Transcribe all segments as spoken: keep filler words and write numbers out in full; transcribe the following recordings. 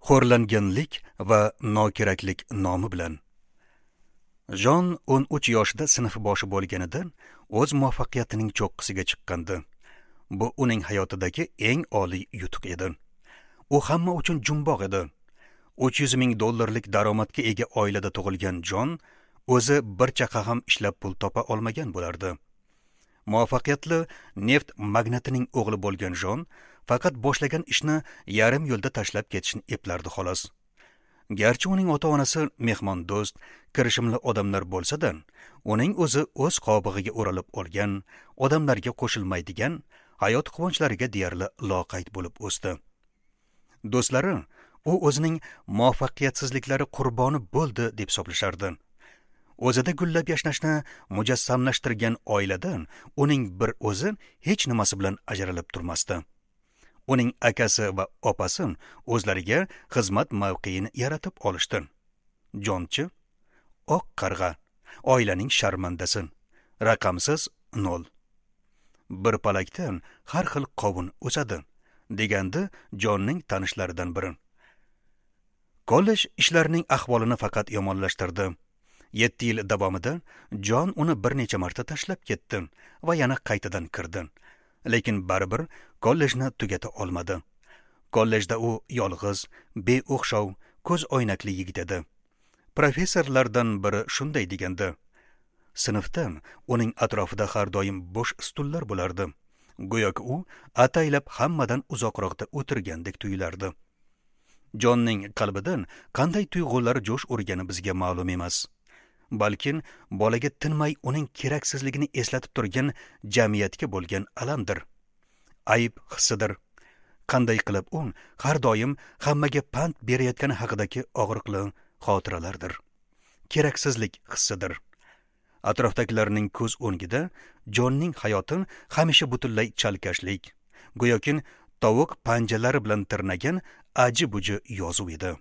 Xo'rlanganlik va nokeraklik nomi bilan. Jon o'n uch yoshida sinf boshi bo'lganidan o'z muvaffaqiyatining cho'qqisiga chiqqandi. Bu uning hayotidagi eng oliy yutuq edi. U hamma uchun jumboq edi. uch yuz ming dollarlik daromadga ega oilada tug'ilgan Jon o'zi bir chaqa ham ishlab pul topa olmagan bo'lardi. Muvaffaqiyatli neft magnatining o'g'li bo'lgan Jon faqat boshlagan ishni yarim yo'lda tashlab ketishni eplardi xolos. Garchi uning ota-onasi mehmondo'st, kirishimli odamlar bo'lsa-da, uning o'zi o'z qobig'iga o'ralib olgan, odamlarga qo'shilmaydigan, hayot quvonchlariga deyarli loqayd bo'lib o'sdi. Do'stlari u o'zining muvaffaqiyatsizliklari qurboni bo'ldi deb hisoblashardi. O'zida gullab yashnashni mujassamlashtirgan oiladan uning bir o'zi hech nimasi bilan ajralib turmasdi. Uning akasi va opasi o'zlariga xizmat mavqeini yaratib olishdi. Jonchi oq qarg'a, oilaning sharmandasi, raqamsiz nol. Bir palakdan har xil qovun o'sadi, degandi Jonning tanishlaridan biri. Kollej ishlarining ahvolini faqat yomonlashtirdi. yetti yil davomida Jon uni bir necha marta tashlab ketdi va yana qaytadan kirdi. Lekin baribir kollejni tugata olmadi. Kollejda u yolg'iz, beo'xshov, ko'z oynakli yigit edi. Professorlardan biri shunday degandi: sinfda uning atrofida har doim bo'sh stullar bo'lardi. Go'yoki u ataylab hammadan uzoqroqda o'tirgandek tuyulardi. Jonning qalbidan qanday tuyg'ular jo'sh urgani bizga ma'lum emas. Balkin bolaga tinmay uning keraksizligini eslatib turgan jamiyatga bo'lgan alamdir. Ayb hissidir. Qanday qilib u har doim hammaga pand berayotgani haqidagi og'riqli xotiralardir. Keraksizlik hissidir. Atrofdagilarning ko'z o'ngida Jonning hayoti hamisha butunlay chalkashlik, go'yoki tovuq panjalari bilan tirnagan aji-buji yozuv edi.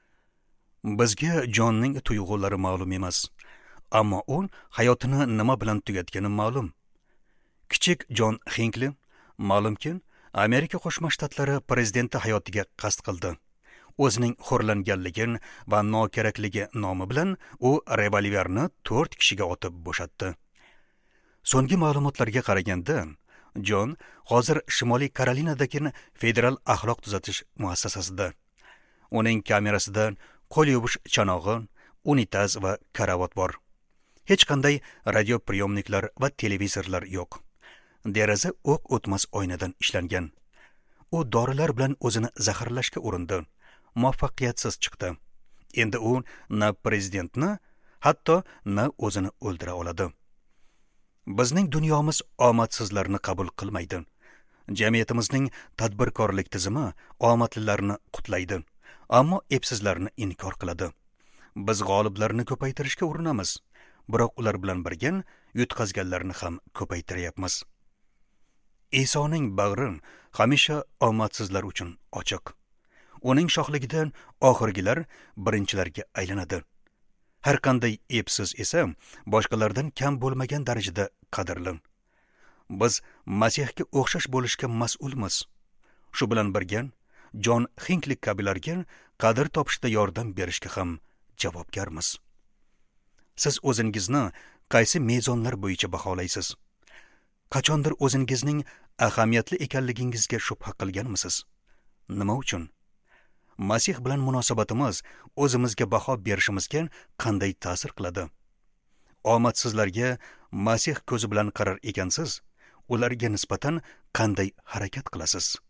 Bizga Jonning tuyg'ulari ma'lum emas, ammo u hayotini nima bilan tugatgani ma'lum. Kichik Jon Hinckley ma'lumki Amerika Qo'shma Shtatlari prezidenti hayotiga qasd qildi. O'zining xo'rlanganligi va nokerakligi nomi bilan u revolverni to'rt kishiga otib bo'shatdi. So'nggi ma'lumotlarga qaraganda Jon hozir Shimoliy Karolinadagi federal axloq tuzatish muassasasida. Uning kamerasida qo'l yuvish chanog'i, unitaz va karavot bor. Hech qanday radio priyomniklar va televizorlar yo'q. Deraza o'q o'tmas oynadan ishlangan. U dorilar bilan o'zini zaharlashga urindi. Muvaffaqiyatsiz chiqdi. Endi u na prezidentni, hatto na o'zini o'ldira oladi. Bizning dunyomiz omadsizlarni qabul qilmaydi. Jamiyatimizning tadbirkorlik tizimi omadlilarni qutlaydi, ammo epsizlarni inkor qiladi. Biz g'oliblarni ko'paytirishga urinamiz, biroq ular bilan birga yutqazganlarni ham ko'paytiryapmiz. Isoning bag'ri hamisha omadsizlar uchun ochiq. Uning shohligidan oxirgilar birinchilarga aylanadi. Har qanday epsiz esa boshqalardan kam bo'lmagan darajada qadrli. Biz Masihga o'xshash bo'lishga mas'ulmiz. Shu bilan birga Jon Hinckley kabilarga qadr topishda yordam berishga ham javobgarmiz. Siz o'zingizni qaysi mezonlar bo'yicha baholaysiz? Qachondir o'zingizning ahamiyatli ekanligingizga shubha qilganmisiz? Nima uchun? Masih bilan munosabatimiz o'zimizga baho berishimizga qanday ta'sir qiladi? Omadsizlarga Masih ko'zi bilan qarar ekansiz, ularga nisbatan qanday harakat qilasiz?